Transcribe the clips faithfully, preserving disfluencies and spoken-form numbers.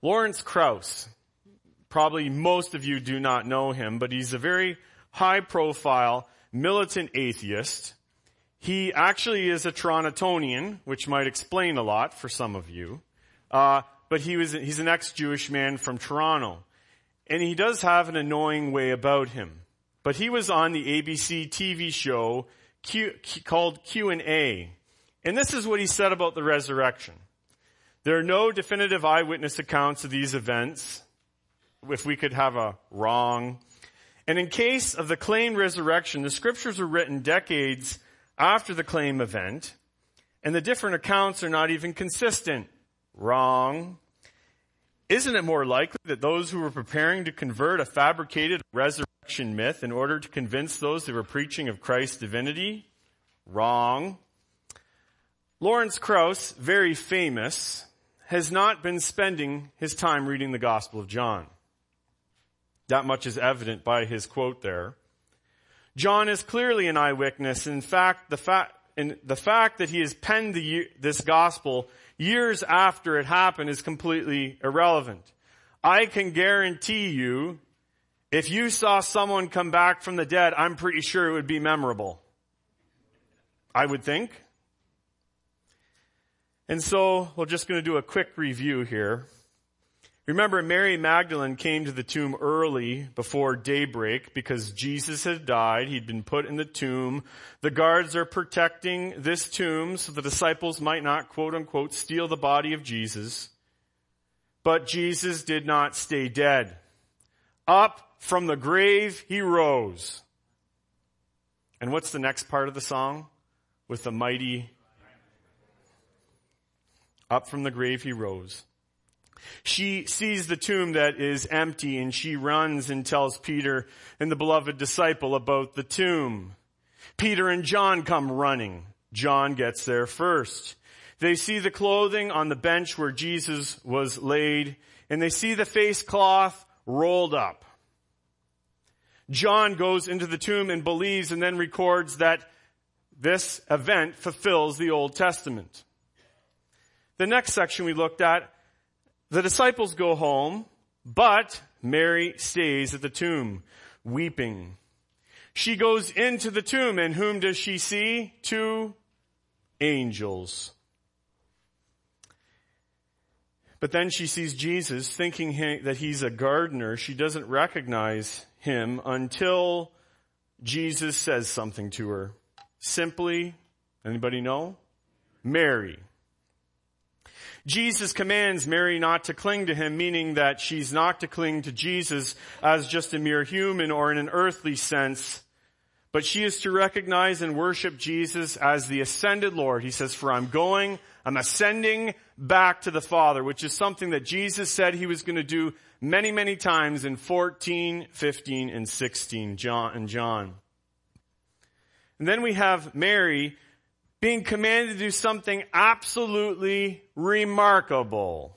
Lawrence Krauss, probably most of you do not know him, but he's a very high-profile, militant atheist. He actually is a Torontonian, which might explain a lot for some of you. Uh, but he was he's an ex-Jewish man from Toronto. And he does have an annoying way about him. But he was on the A B C T V show Q, Q, called Q and A. And this is what he said about the resurrection. There are no definitive eyewitness accounts of these events, if we could have a wrong. And in case of the claimed resurrection, the scriptures were written decades after the claimed event, and the different accounts are not even consistent. Wrong. Isn't it more likely that those who were preparing to convert a fabricated resurrection myth in order to convince those they were preaching of Christ's divinity? Wrong. Lawrence Krauss, very famous, has not been spending his time reading the Gospel of John. That much is evident by his quote there. John is clearly an eyewitness. In fact, the fact, in the fact that he has penned the, this Gospel years after it happened is completely irrelevant. I can guarantee you, if you saw someone come back from the dead, I'm pretty sure it would be memorable. I would think. And so, we're just going to do a quick review here. Remember, Mary Magdalene came to the tomb early before daybreak because Jesus had died. He'd been put in the tomb. The guards are protecting this tomb so the disciples might not, quote unquote, steal the body of Jesus. But Jesus did not stay dead. Up from the grave he rose. And what's the next part of the song? With the mighty... Up from the grave he rose. She sees the tomb that is empty and she runs and tells Peter and the beloved disciple about the tomb. Peter and John come running. John gets there first. They see the clothing on the bench where Jesus was laid, and they see the face cloth rolled up. John goes into the tomb and believes and then records that this event fulfills the Old Testament. The next section we looked at, the disciples go home, but Mary stays at the tomb, weeping. She goes into the tomb, and whom does she see? Two angels. But then she sees Jesus, thinking he, that he's a gardener. She doesn't recognize him until Jesus says something to her. Simply, anybody know? Mary. Jesus commands Mary not to cling to him, meaning that she's not to cling to Jesus as just a mere human or in an earthly sense, but she is to recognize and worship Jesus as the ascended Lord. He says, for I'm going, I'm ascending back to the Father, which is something that Jesus said he was going to do many, many times in fourteen, fifteen, and sixteen, John and John. And then we have Mary being commanded to do something absolutely remarkable.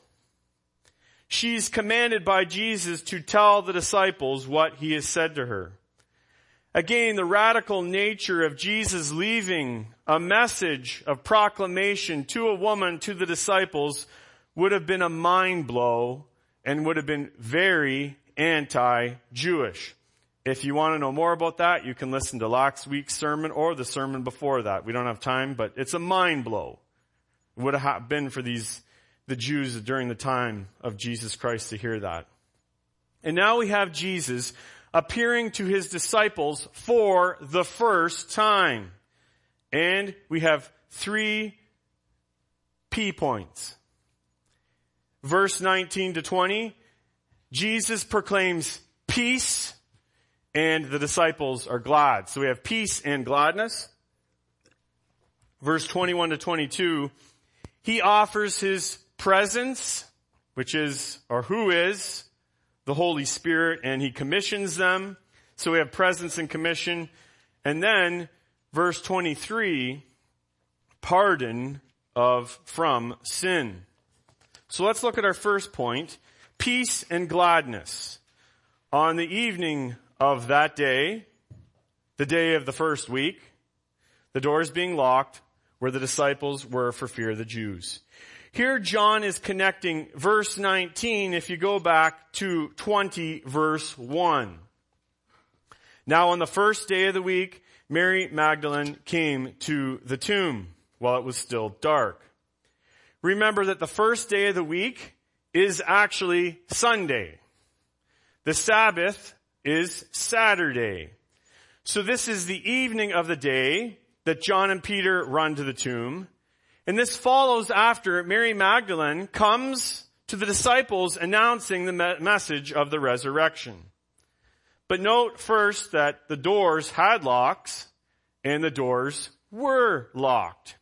She's commanded by Jesus to tell the disciples what he has said to her. Again, the radical nature of Jesus leaving a message of proclamation to a woman, to the disciples, would have been a mind blow and would have been very anti-Jewish. If you want to know more about that, you can listen to last week's sermon or the sermon before that. We don't have time, but it's a mind blow. It would have been for these, the Jews during the time of Jesus Christ to hear that. And now we have Jesus appearing to his disciples for the first time. And we have three P points. Verse nineteen to twenty, Jesus proclaims peace, and the disciples are glad. So we have peace and gladness. Verse twenty-one to twenty-two, he offers his presence, which is, or who is, the Holy Spirit, and he commissions them. So we have presence and commission. And then, verse twenty-three, pardon of from sin. So let's look at our first point, peace and gladness. On the evening of that day, the day of the first week, the doors being locked where the disciples were for fear of the Jews. Here John is connecting verse nineteen, if you go back to twenty, verse one. Now on the first day of the week, Mary Magdalene came to the tomb while it was still dark. Remember that the first day of the week is actually Sunday. The Sabbath is Saturday. So this is the evening of the day that John and Peter run to the tomb. And this follows after Mary Magdalene comes to the disciples announcing the me- message of the resurrection. But note first that the doors had locks and the doors were locked.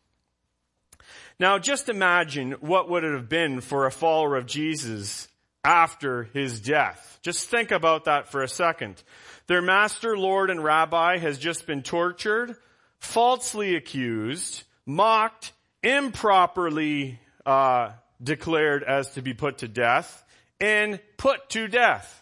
Now just imagine what would it have been for a follower of Jesus after his death. Just think about that for a second. Their master, Lord, and Rabbi has just been tortured, falsely accused, mocked, improperly uh, declared as to be put to death, and put to death.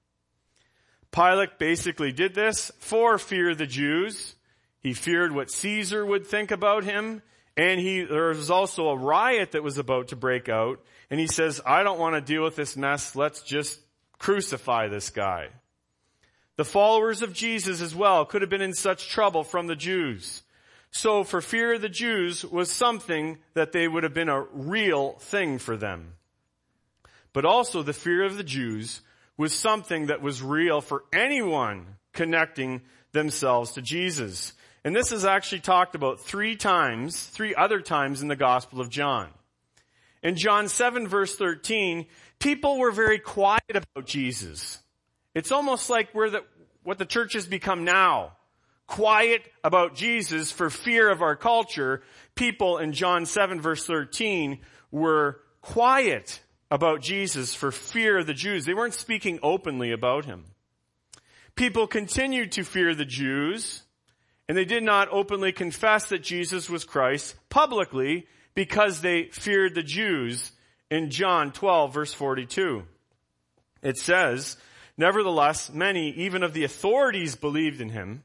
Pilate basically did this for fear of the Jews. He feared what Caesar would think about him. And he, there was also a riot that was about to break out. And he says, I don't want to deal with this mess. Let's just crucify this guy. The followers of Jesus as well could have been in such trouble from the Jews. So for fear of the Jews was something that they would have been a real thing for them. But also the fear of the Jews was something that was real for anyone connecting themselves to Jesus. And this is actually talked about three times, three other times in the Gospel of John. In John seven verse thirteen, people were very quiet about Jesus. It's almost like we're the, what the church has become now. Quiet about Jesus for fear of our culture. People in John seven verse thirteen were quiet about Jesus for fear of the Jews. They weren't speaking openly about him. People continued to fear the Jews, and they did not openly confess that Jesus was Christ publicly because they feared the Jews in John twelve verse forty-two. It says, nevertheless, many, even of the authorities, believed in him.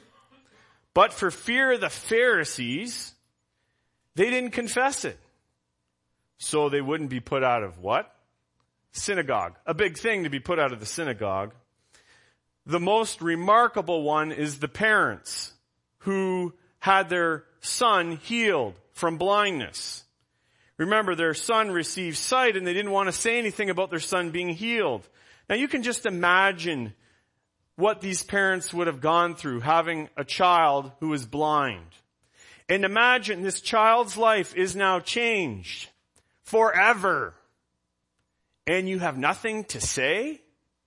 But for fear of the Pharisees, they didn't confess it. So they wouldn't be put out of what? Synagogue. A big thing to be put out of the synagogue. The most remarkable one is the parents who had their son healed from blindness. Remember, their son received sight and they didn't want to say anything about their son being healed. Now you can just imagine what these parents would have gone through having a child who is blind. And imagine this child's life is now changed forever. And you have nothing to say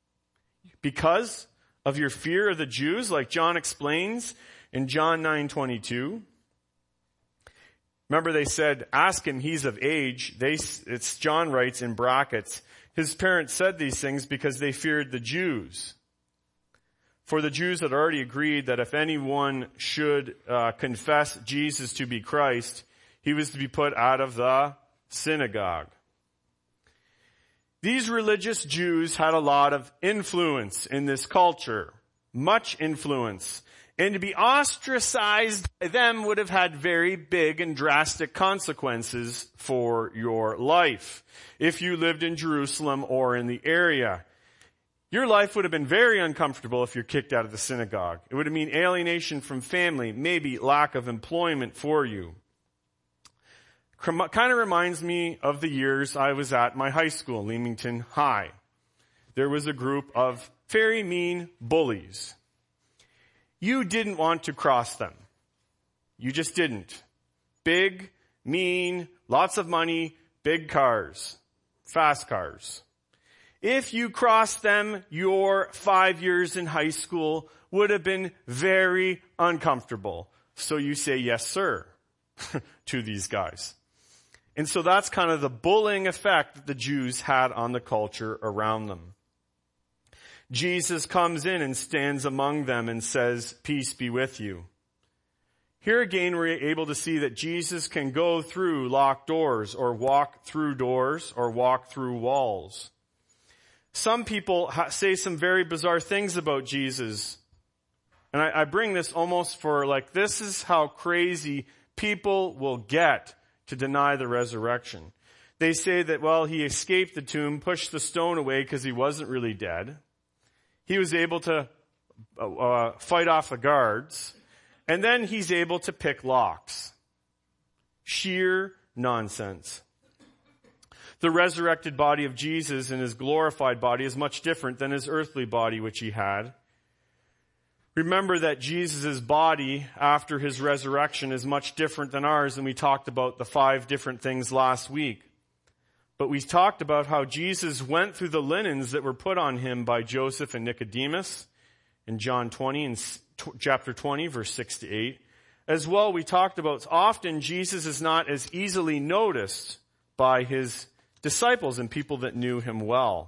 because of your fear of the Jews, like John explains in John nine twenty-two. Remember they said, ask him, he's of age. They, it's John writes in brackets, his parents said these things because they feared the Jews. For the Jews had already agreed that if anyone should uh, confess Jesus to be Christ, he was to be put out of the synagogue. These religious Jews had a lot of influence in this culture, much influence. And to be ostracized by them would have had very big and drastic consequences for your life. If you lived in Jerusalem or in the area, your life would have been very uncomfortable if you're kicked out of the synagogue. It would have meant alienation from family, maybe lack of employment for you. Kind of reminds me of the years I was at my high school, Leamington High. There was a group of very mean bullies. You didn't want to cross them. You just didn't. Big, mean, lots of money, big cars, fast cars. If you crossed them, your five years in high school would have been very uncomfortable. So you say, yes, sir, to these guys. And so that's kind of the bullying effect that the Jews had on the culture around them. Jesus comes in and stands among them and says, peace be with you. Here again, we're able to see that Jesus can go through locked doors or walk through doors or walk through walls. Some people ha- say some very bizarre things about Jesus. And I, I bring this almost for like, this is how crazy people will get to deny the resurrection. They say that, well, he escaped the tomb, pushed the stone away because he wasn't really dead. He was able to uh, fight off the guards. And then he's able to pick locks. Sheer nonsense. The resurrected body of Jesus and his glorified body is much different than his earthly body, which he had. Remember that Jesus' body after his resurrection is much different than ours, and we talked about the five different things last week. But we talked about how Jesus went through the linens that were put on him by Joseph and Nicodemus in John twenty, in chapter twenty, verse six to eight. As well, we talked about often Jesus is not as easily noticed by his disciples and people that knew him well.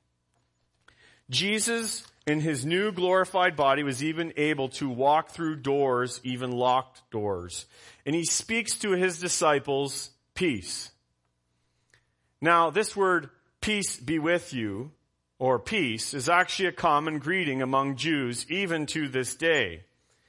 Jesus, in his new glorified body, was even able to walk through doors, even locked doors. And he speaks to his disciples, peace. Now, this word, peace be with you, or peace, is actually a common greeting among Jews, even to this day.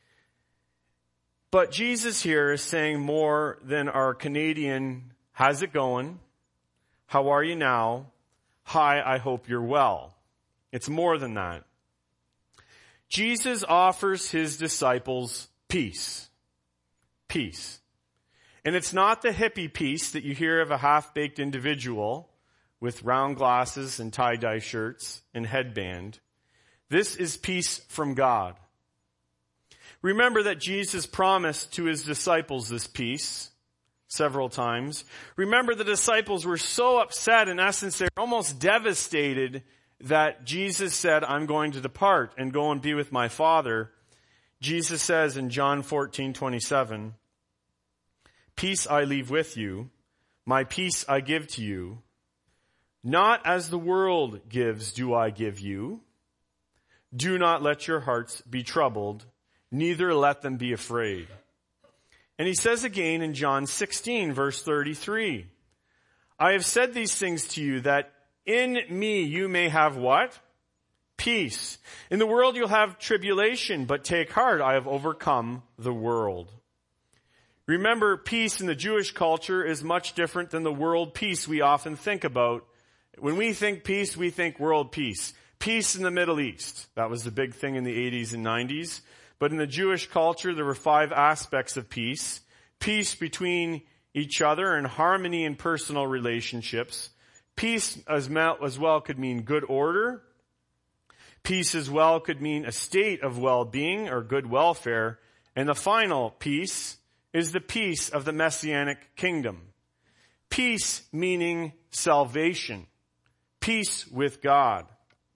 But Jesus here is saying more than our Canadian, how's it going? How are you now? Hi, I hope you're well. It's more than that. Jesus offers his disciples peace. Peace. And it's not the hippie peace that you hear of a half-baked individual with round glasses and tie-dye shirts and headband. This is peace from God. Remember that Jesus promised to his disciples this peace several times. Remember, the disciples were so upset, in essence, they were almost devastated that Jesus said, I'm going to depart and go and be with my Father. Jesus says in John fourteen twenty-seven, peace I leave with you, my peace I give to you. Not as the world gives do I give you. Do not let your hearts be troubled, neither let them be afraid. And he says again in John sixteen, verse thirty-three, I have said these things to you that in me you may have what? Peace. In the world you'll have tribulation, but take heart, I have overcome the world. Remember, peace in the Jewish culture is much different than the world peace we often think about. When we think peace, we think world peace. Peace in the Middle East. That was the big thing in the eighties and nineties. But in the Jewish culture, there were five aspects of peace. Peace between each other and harmony in personal relationships. Peace as well could mean good order. Peace as well could mean a state of well-being or good welfare. And the final peace is the peace of the Messianic kingdom. Peace meaning salvation. Peace with God.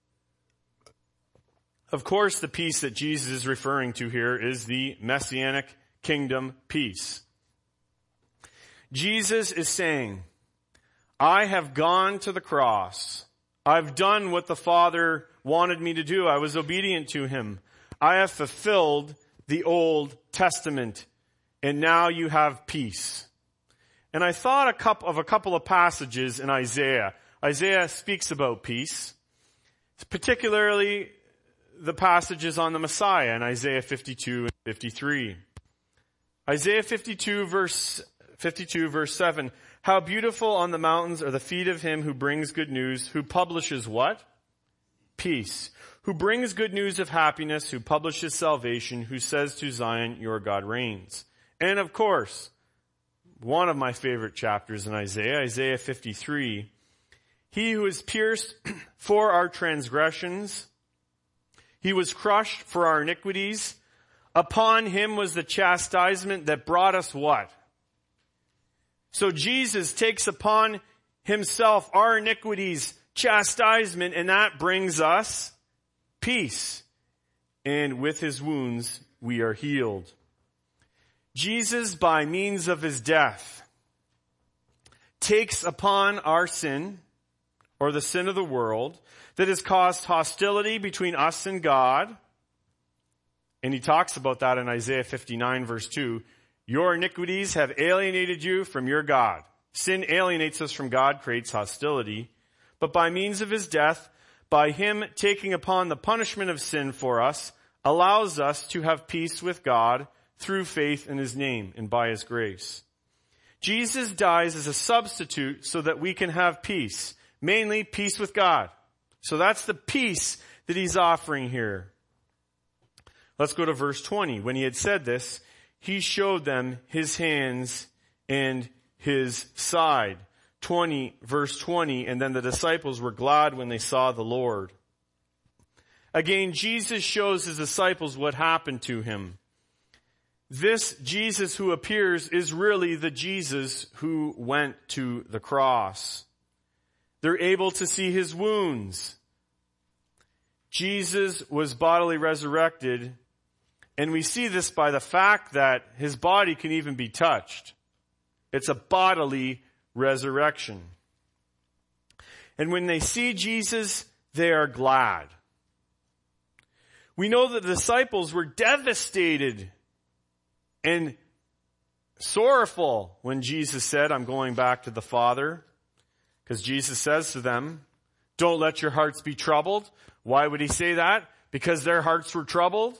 Of course, the peace that Jesus is referring to here is the Messianic kingdom peace. Jesus is saying, I have gone to the cross. I've done what the Father wanted me to do. I was obedient to him. I have fulfilled the Old Testament, and now you have peace. And I thought a couple of a couple of passages in Isaiah. Isaiah speaks about peace, particularly the passages on the Messiah in Isaiah fifty-two and fifty-three. Isaiah fifty-two verse fifty-two verse seven. How beautiful on the mountains are the feet of him who brings good news, who publishes what? Peace. Who brings good news of happiness, who publishes salvation, who says to Zion, your God reigns. And of course, one of my favorite chapters in Isaiah, Isaiah fifty-three. He who is pierced for our transgressions, he was crushed for our iniquities. Upon him was the chastisement that brought us what? So Jesus takes upon himself our iniquities, chastisement, and that brings us peace. And with his wounds, we are healed. Jesus, by means of his death, takes upon our sin, or the sin of the world, that has caused hostility between us and God. And he talks about that in Isaiah fifty-nine verse two. Your iniquities have alienated you from your God. Sin alienates us from God, creates hostility. But by means of his death, by him taking upon the punishment of sin for us, allows us to have peace with God through faith in his name and by his grace. Jesus dies as a substitute so that we can have peace, mainly peace with God. So that's the peace that he's offering here. Let's go to verse twenty. When he had said this, he showed them his hands and his side. twenty, verse twenty, and then the disciples were glad when they saw the Lord. Again, Jesus shows his disciples what happened to him. This Jesus who appears is really the Jesus who went to the cross. They're able to see his wounds. Jesus was bodily resurrected, and we see this by the fact that his body can even be touched. It's a bodily resurrection. And when they see Jesus, they are glad. We know that the disciples were devastated and sorrowful when Jesus said, I'm going back to the Father. Because Jesus says to them, don't let your hearts be troubled. Why would he say that? Because their hearts were troubled.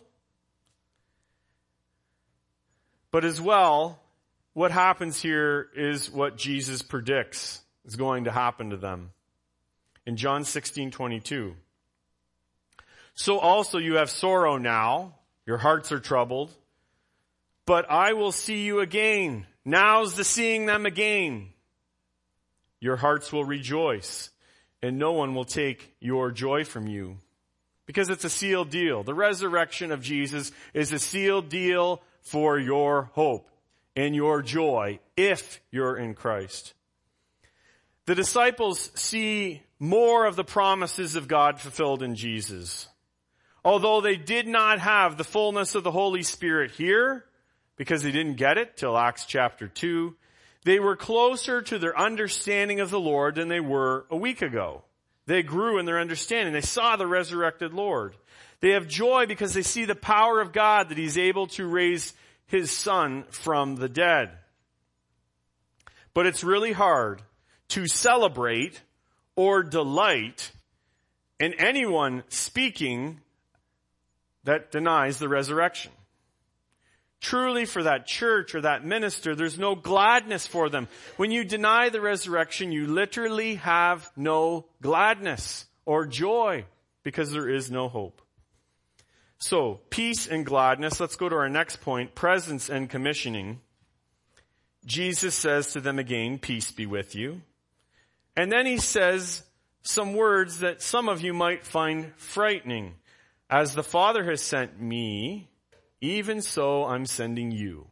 But as well, what happens here is what Jesus predicts is going to happen to them. In John sixteen twenty-two. So also you have sorrow now, your hearts are troubled, but I will see you again. Now's the seeing them again. Your hearts will rejoice, and no one will take your joy from you. Because it's a sealed deal. The resurrection of Jesus is a sealed deal for your hope and your joy if you're in Christ. The disciples see more of the promises of God fulfilled in Jesus. Although they did not have the fullness of the Holy Spirit here, because they didn't get it till Acts chapter two, they were closer to their understanding of the Lord than they were a week ago. They grew in their understanding. They saw the resurrected Lord. They have joy because they see the power of God that he's able to raise his Son from the dead. But it's really hard to celebrate or delight in anyone speaking that denies the resurrection. Truly, for that church or that minister, there's no gladness for them. When you deny the resurrection, you literally have no gladness or joy because there is no hope. So, peace and gladness. Let's go to our next point, presence and commissioning. Jesus says to them again, peace be with you. And then he says some words that some of you might find frightening. As the Father has sent me, even so I'm sending you.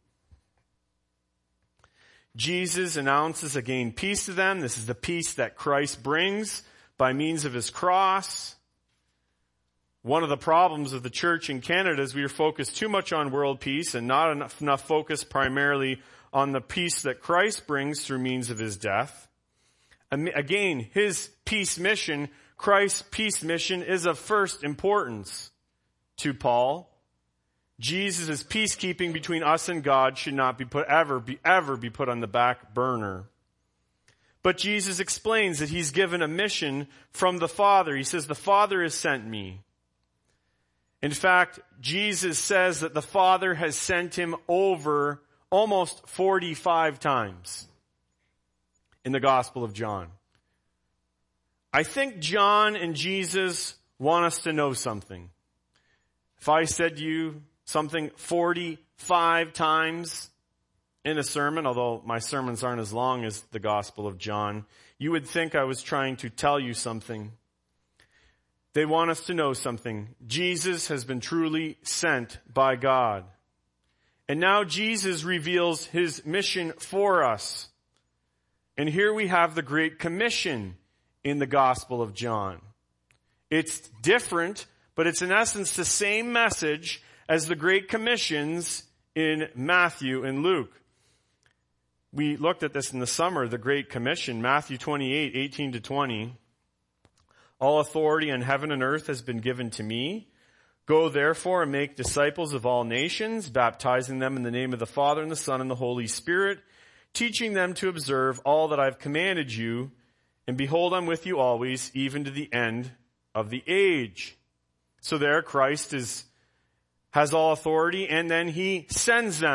Jesus announces again peace to them. This is the peace that Christ brings by means of his cross. One of the problems of the church in Canada is we are focused too much on world peace and not enough, enough focus primarily on the peace that Christ brings through means of his death. Again, his peace mission, Christ's peace mission, is of first importance to Paul. Jesus' peacekeeping between us and God should not be put ever be ever be put on the back burner. But Jesus explains that he's given a mission from the Father. He says, the Father has sent me. In fact, Jesus says that the Father has sent him over almost forty-five times in the Gospel of John. I think John and Jesus want us to know something. If I said to you something forty-five times in a sermon, although my sermons aren't as long as the Gospel of John, you would think I was trying to tell you something. They want us to know something. Jesus has been truly sent by God. And now Jesus reveals his mission for us. And here we have the Great Commission in the Gospel of John. It's different, but it's in essence the same message as the Great Commissions in Matthew and Luke. We looked at this in the summer, the Great Commission, Matthew twenty-eight, eighteen to twenty. All authority on heaven and earth has been given to me. Go therefore and make disciples of all nations, baptizing them in the name of the Father and the Son and the Holy Spirit, teaching them to observe all that I've commanded you. And behold, I'm with you always, even to the end of the age. So there Christ is, has all authority, and then he sends them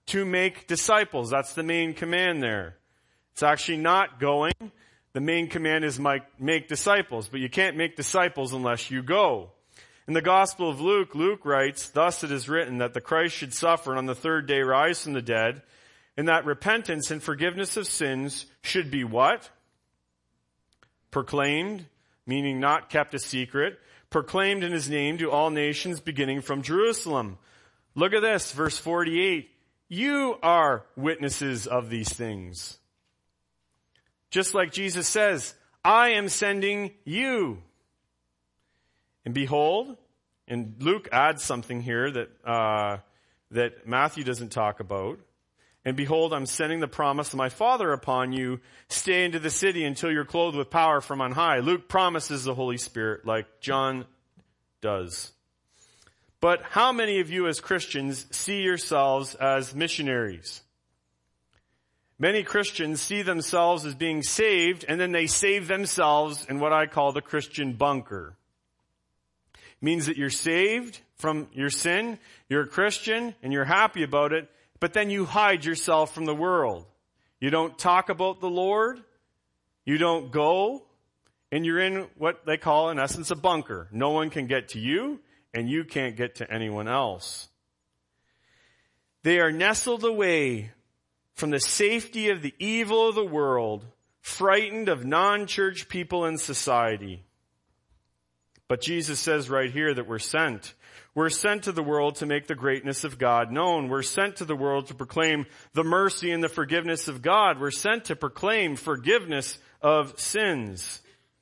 to make disciples. That's the main command there. It's actually not going. The main command is make disciples, but you can't make disciples unless you go. In the Gospel of Luke, Luke writes, "Thus it is written that the Christ should suffer and on the third day rise from the dead, and that repentance and forgiveness of sins should be" what? Proclaimed, meaning not kept a secret, proclaimed in his name to all nations beginning from Jerusalem. Look at this, verse forty-eight. You are witnesses of these things. Just like Jesus says, I am sending you. And behold, and Luke adds something here that uh, that Matthew doesn't talk about. And behold, I'm sending the promise of my Father upon you. Stay into the city until you're clothed with power from on high. Luke promises the Holy Spirit like John does. But how many of you as Christians see yourselves as missionaries? Many Christians see themselves as being saved, and then they save themselves in what I call the Christian bunker. It means that you're saved from your sin, you're a Christian, and you're happy about it, but then you hide yourself from the world. You don't talk about the Lord, you don't go, and you're in what they call, in essence, a bunker. No one can get to you, and you can't get to anyone else. They are nestled away from the safety of the evil of the world, frightened of non-church people in society. But Jesus says right here that we're sent. We're sent to the world to make the greatness of God known. We're sent to the world to proclaim the mercy and the forgiveness of God. We're sent to proclaim forgiveness of sins.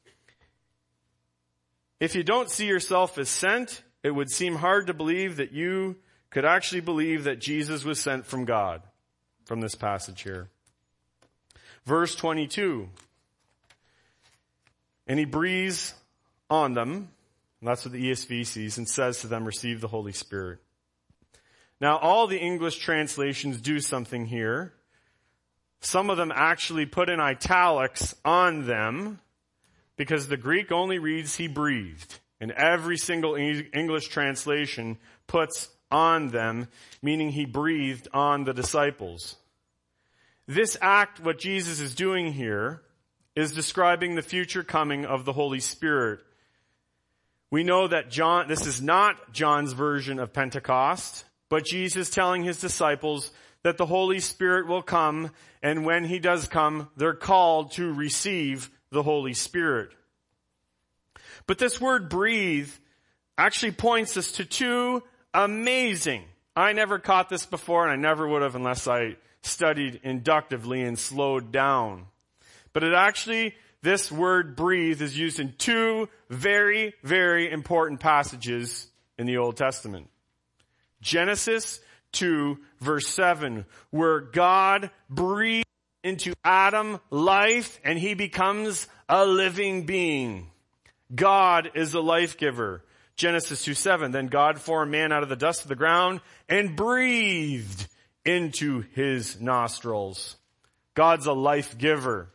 If you don't see yourself as sent, it would seem hard to believe that you could actually believe that Jesus was sent from God, from this passage here. Verse twenty-two. And he breathes on them. And that's what the E S V sees, and says to them, receive the Holy Spirit. Now, all the English translations do something here. Some of them actually put in italics on them, because the Greek only reads, he breathed. And every single English translation puts on them, meaning he breathed on the disciples. This act, what Jesus is doing here, is describing the future coming of the Holy Spirit. We know that John, this is not John's version of Pentecost, but Jesus telling his disciples that the Holy Spirit will come, and when he does come, they're called to receive the Holy Spirit. But this word breathe actually points us to two amazing, I never caught this before, and I never would have unless I studied inductively and slowed down. But it actually, this word breathe is used in two very, very important passages in the Old Testament. Genesis two, verse seven, where God breathed into Adam life and he becomes a living being. God is the life giver. Genesis two seven, then God formed man out of the dust of the ground and breathed into his nostrils. God's a life giver.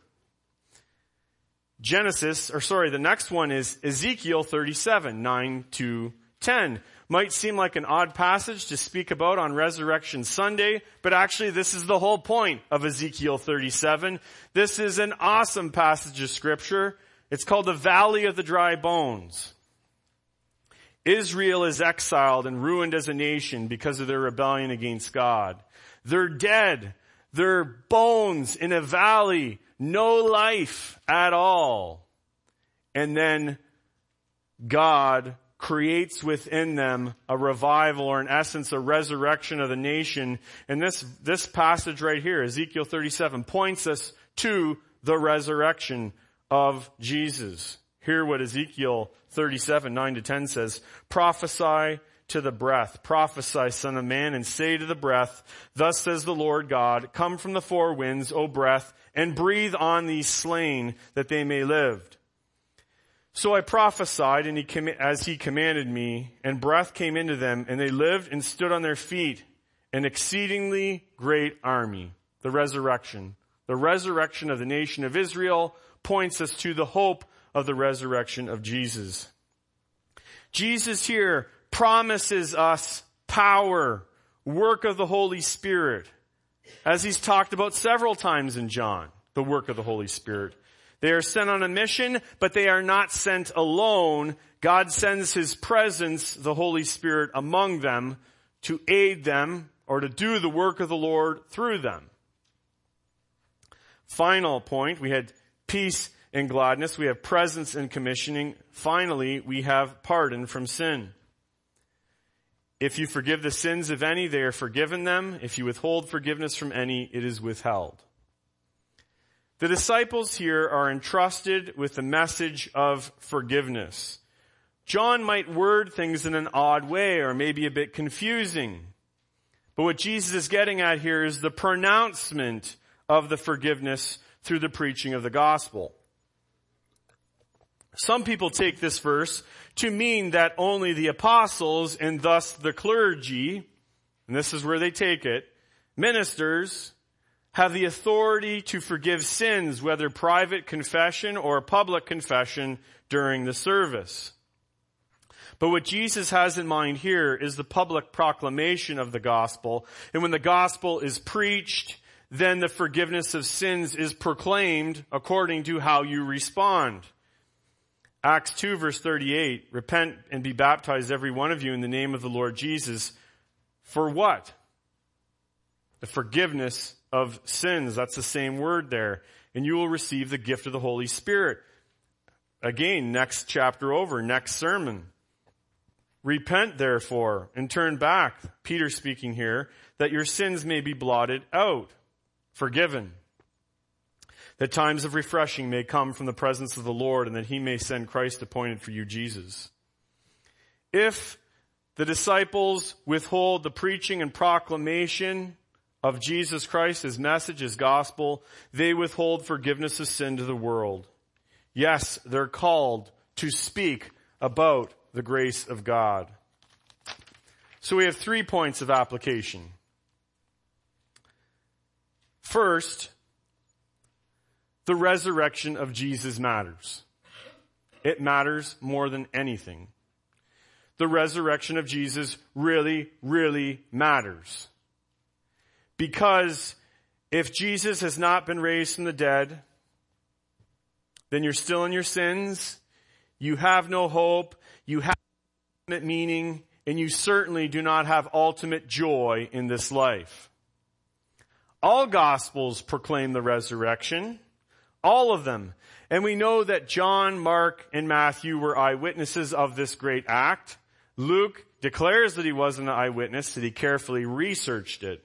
Genesis, or sorry, the next one is Ezekiel thirty-seven, nine to ten. Might seem like an odd passage to speak about on Resurrection Sunday, but actually this is the whole point of Ezekiel thirty-seven. This is an awesome passage of Scripture. It's called the Valley of the Dry Bones. Israel is exiled and ruined as a nation because of their rebellion against God. They're dead. They're bones in a valley. No life at all. And then God creates within them a revival, or in essence a resurrection of the nation. And this, this passage right here, Ezekiel thirty-seven, points us to the resurrection of Jesus. Hear what Ezekiel thirty-seven, nine to ten says. Prophesy to the breath. Prophesy, son of man, and say to the breath, thus says the Lord God, come from the four winds, O breath, and breathe on these slain that they may live. So I prophesied and he com- as he commanded me, and breath came into them, and they lived and stood on their feet, an exceedingly great army. The resurrection. The resurrection of the nation of Israel points us to the hope of the resurrection of Jesus. Jesus here promises us power, work of the Holy Spirit. as he's talked about several times in John, the work of the Holy Spirit. They are sent on a mission, but they are not sent alone. God sends his presence, the Holy Spirit, among them to aid them or to do the work of the Lord through them. Final point, we had peace and gladness. We have presence and commissioning. Finally, we have pardon from sin. If you forgive the sins of any, they are forgiven them. If you withhold forgiveness from any, it is withheld. The disciples here are entrusted with the message of forgiveness. John might word things in an odd way or maybe a bit confusing. But what Jesus is getting at here is the pronouncement of the forgiveness through the preaching of the gospel. Some people take this verse to mean that only the apostles and thus the clergy, and this is where they take it, ministers, have the authority to forgive sins, whether private confession or public confession during the service. But what Jesus has in mind here is the public proclamation of the gospel. And when the gospel is preached, then the forgiveness of sins is proclaimed according to how you respond. Acts two verse thirty-eight, repent and be baptized every one of you in the name of the Lord Jesus. For what? The forgiveness of sins. That's the same word there. And you will receive the gift of the Holy Spirit. Again, next chapter over, next sermon. Repent therefore and turn back, Peter speaking here, that your sins may be blotted out, forgiven. That times of refreshing may come from the presence of the Lord, and that he may send Christ appointed for you, Jesus. If the disciples withhold the preaching and proclamation of Jesus Christ, his message, his gospel, they withhold forgiveness of sin to the world. Yes, they're called to speak about the grace of God. So we have three points of application. First, the resurrection of Jesus matters. It matters more than anything. The resurrection of Jesus really, really matters. Because if Jesus has not been raised from the dead, then you're still in your sins, you have no hope, you have no ultimate meaning, and you certainly do not have ultimate joy in this life. All Gospels proclaim the resurrection. All of them. And we know that John, Mark, and Matthew were eyewitnesses of this great act. Luke declares that he was an eyewitness, that he carefully researched it.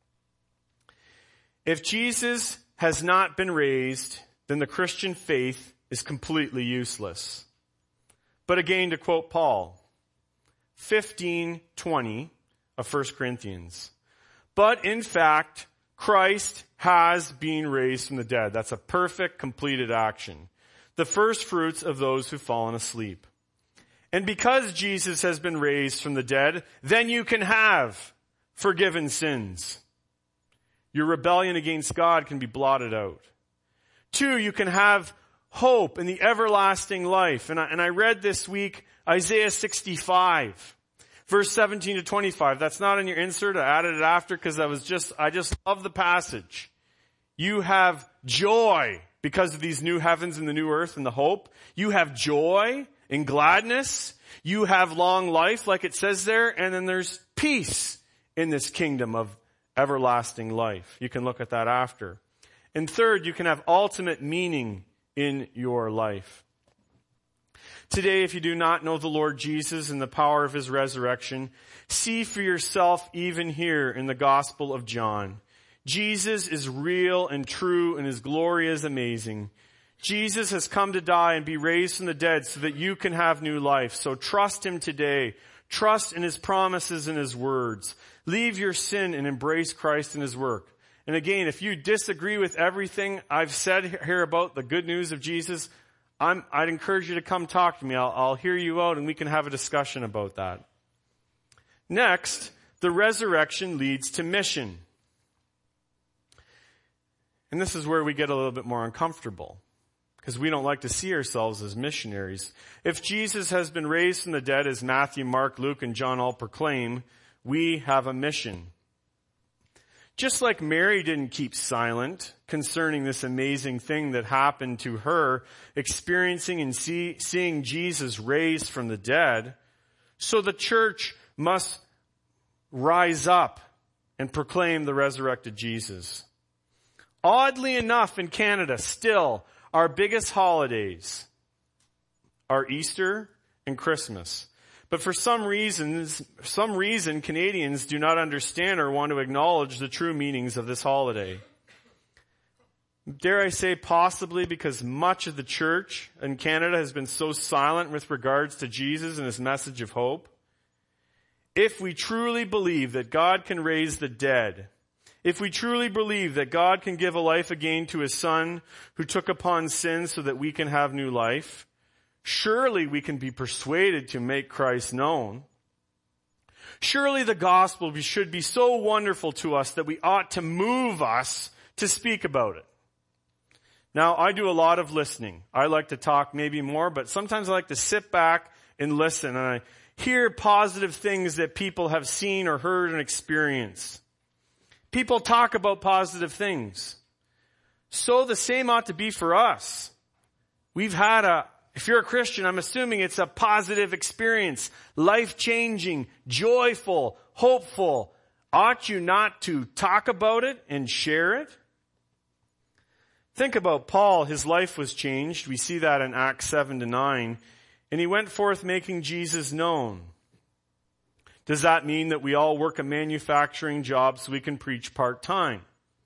If Jesus has not been raised, then the Christian faith is completely useless. But again, to quote Paul, fifteen twenty of First Corinthians. But in fact, Christ has been raised from the dead. That's a perfect, completed action. The first fruits of those who've fallen asleep. And because Jesus has been raised from the dead, then you can have forgiven sins. Your rebellion against God can be blotted out. Two, you can have hope in the everlasting life. And I, and I read this week Isaiah sixty-five. Verse seventeen to twenty-five. That's not in your insert. I added it after because I was just, I just love the passage. You have joy because of these new heavens and the new earth and the hope. You have joy and gladness. You have long life, like it says there. And then there's peace in this kingdom of everlasting life. You can look at that after. And third, you can have ultimate meaning in your life. Today, if you do not know the Lord Jesus and the power of his resurrection, see for yourself even here in the Gospel of John. Jesus is real and true, and his glory is amazing. Jesus has come to die and be raised from the dead so that you can have new life. So trust him today. Trust in his promises and his words. Leave your sin and embrace Christ and his work. And again, if you disagree with everything I've said here about the good news of Jesus, I'm, I'd encourage you to come talk to me. I'll, I'll hear you out and we can have a discussion about that. Next, the resurrection leads to mission. And this is where we get a little bit more uncomfortable because we don't like to see ourselves as missionaries. If Jesus has been raised from the dead, as Matthew, Mark, Luke, and John all proclaim, we have a mission. Just like Mary didn't keep silent concerning this amazing thing that happened to her, experiencing and see, seeing Jesus raised from the dead, so the church must rise up and proclaim the resurrected Jesus. Oddly enough, in Canada, still, our biggest holidays are Easter and Christmas. But for some reasons, some reason, Canadians do not understand or want to acknowledge the true meanings of this holiday. Dare I say possibly because much of the church in Canada has been so silent with regards to Jesus and his message of hope. If we truly believe that God can raise the dead, if we truly believe that God can give a life again to his Son who took upon sin so that we can have new life, surely we can be persuaded to make Christ known. Surely the gospel should be so wonderful to us that we ought to move us to speak about it. Now, I do a lot of listening. I like to talk maybe more, but sometimes I like to sit back and listen, and I hear positive things that people have seen or heard and experienced. People talk about positive things. So the same ought to be for us. We've had a If you're a Christian, I'm assuming it's a positive experience, life-changing, joyful, hopeful. Ought you not to talk about it and share it? Think about Paul. His life was changed. We see that in Acts seven to nine. And he went forth making Jesus known. Does that mean that we all work a manufacturing job so we can preach part-time?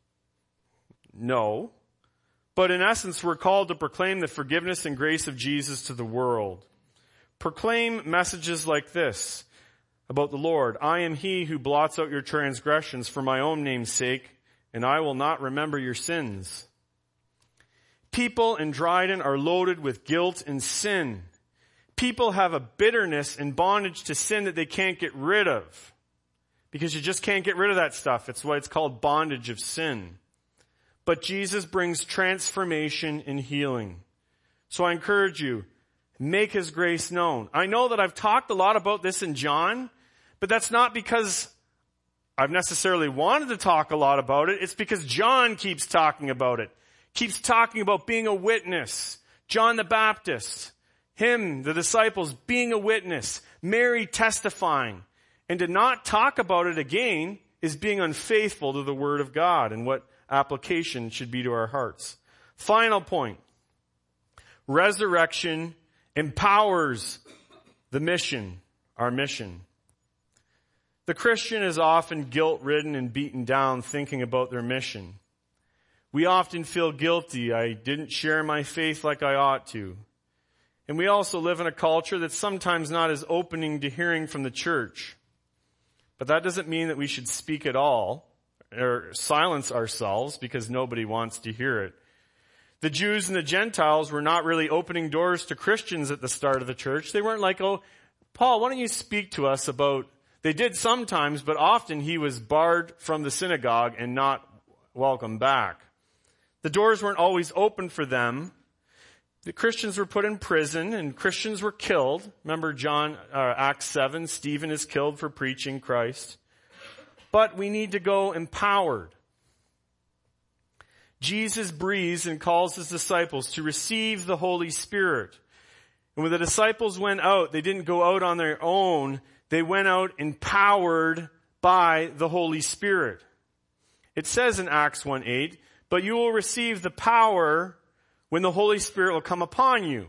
No. But in essence, we're called to proclaim the forgiveness and grace of Jesus to the world. Proclaim messages like this about the Lord. I am he who blots out your transgressions for my own name's sake, and I will not remember your sins. People in Dryden are loaded with guilt and sin. People have a bitterness and bondage to sin that they can't get rid of. Because you just can't get rid of that stuff. It's why it's called bondage of sin. But Jesus brings transformation and healing. So I encourage you, make his grace known. I know that I've talked a lot about this in John, but that's not because I've necessarily wanted to talk a lot about it. It's because John keeps talking about it. Keeps talking about being a witness. John the Baptist, him, the disciples, being a witness. Mary testifying. And to not talk about it again is being unfaithful to the Word of God and what application should be to our hearts. Final point. Resurrection empowers the mission, our mission. The Christian is often guilt-ridden and beaten down thinking about their mission. We often feel guilty. I didn't share my faith like I ought to. And we also live in a culture that's sometimes not as opening to hearing from the church. But that doesn't mean that we should speak at all or silence ourselves because nobody wants to hear it. The Jews and the Gentiles were not really opening doors to Christians at the start of the church. They weren't like, oh, Paul, why don't you speak to us about... They did sometimes, but often he was barred from the synagogue and not welcomed back. The doors weren't always open for them. The Christians were put in prison and Christians were killed. Remember John, uh, Acts seven, Stephen is killed for preaching Christ. But we need to go empowered. Jesus breathes and calls his disciples to receive the Holy Spirit. And when the disciples went out, they didn't go out on their own. They went out empowered by the Holy Spirit. It says in Acts one eight, but you will receive the power when the Holy Spirit will come upon you.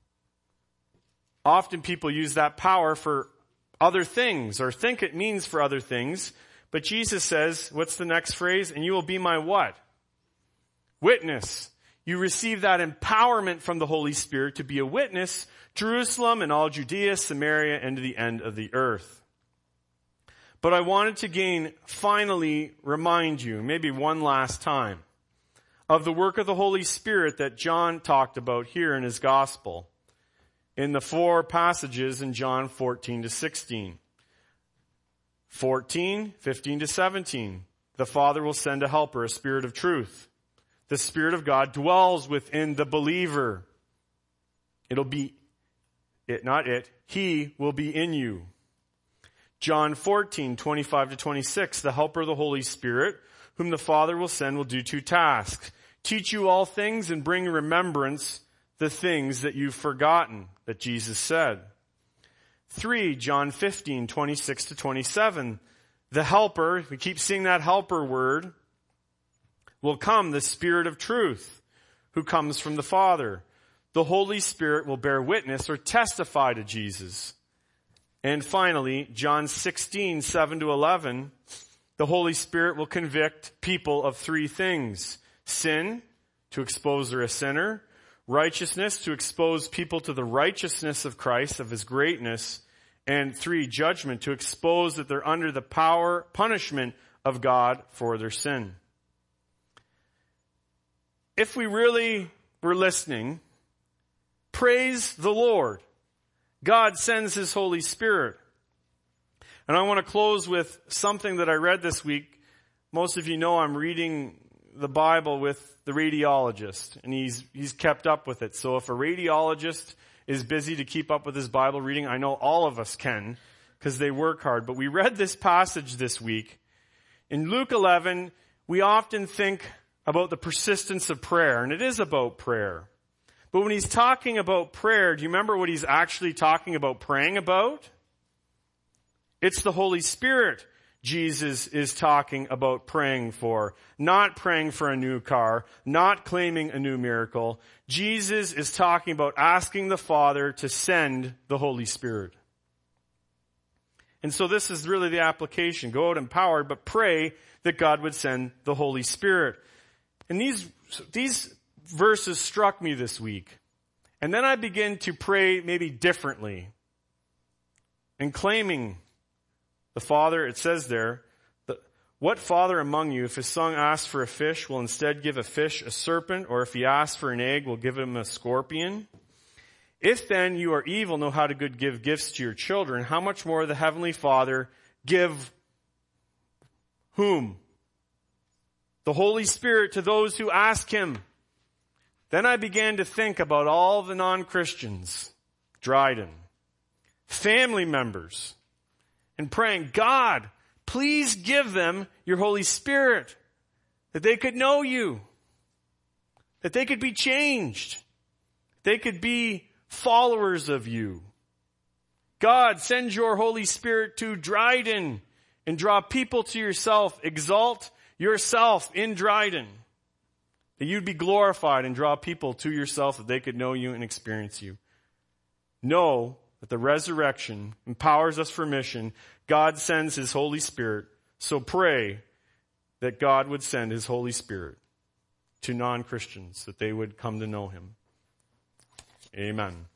Often people use that power for other things or think it means for other things. But Jesus says, what's the next phrase? And you will be my what? Witness. You receive that empowerment from the Holy Spirit to be a witness, Jerusalem and all Judea, Samaria, and to the end of the earth. But I wanted to again finally remind you, maybe one last time, of the work of the Holy Spirit that John talked about here in his gospel, in the four passages in John fourteen to sixteen. fourteen, fifteen to seventeen. The Father will send a helper, a Spirit of truth. The Spirit of God dwells within the believer. It'll be it, not it. He will be in you. John fourteen, twenty-five to twenty-six. The helper of the Holy Spirit, whom the Father will send will do two tasks. Teach you all things and bring remembrance the things that you've forgotten, that Jesus said. Three, John fifteen, twenty-six to twenty-seven. The helper, we keep seeing that helper word, will come, the Spirit of truth, who comes from the Father. The Holy Spirit will bear witness or testify to Jesus. And finally, John sixteen, seven to eleven, the Holy Spirit will convict people of three things. Sin, to expose they're a sinner. Righteousness, to expose people to the righteousness of Christ, of his greatness. And three, judgment, to expose that they're under the power, punishment of God for their sin. If we really were listening, praise the Lord. God sends his Holy Spirit. And I want to close with something that I read this week. Most of you know I'm reading the Bible with the radiologist, and he's he's kept up with it. So if a radiologist is busy to keep up with his Bible reading, I know all of us can, because they work hard. But we read this passage this week. In Luke eleven, we often think about the persistence of prayer, and it is about prayer. But when he's talking about prayer, do you remember what he's actually talking about praying about? It's the Holy Spirit Jesus is talking about praying for. Not praying for a new car, not claiming a new miracle. Jesus is talking about asking the Father to send the Holy Spirit. And so this is really the application. Go out empowered, but pray that God would send the Holy Spirit. And these, these verses struck me this week. And then I began to pray maybe differently. And claiming the Father, it says there, what father among you, if his son asks for a fish, will instead give a fish a serpent, or if he asks for an egg, will give him a scorpion? If then you are evil, know how to good give gifts to your children, how much more the Heavenly Father give whom? The Holy Spirit to those who ask him. Then I began to think about all the non-Christians, Dryden, family members, and praying, God, please give them your Holy Spirit, that they could know you, that they could be changed, they could be followers of you. God, send your Holy Spirit to Dryden and draw people to yourself. Exalt yourself in Dryden, that you'd be glorified and draw people to yourself, that they could know you and experience you. Know that the resurrection empowers us for mission. God sends his Holy Spirit. So pray that God would send his Holy Spirit to non-Christians, that they would come to know him. Amen.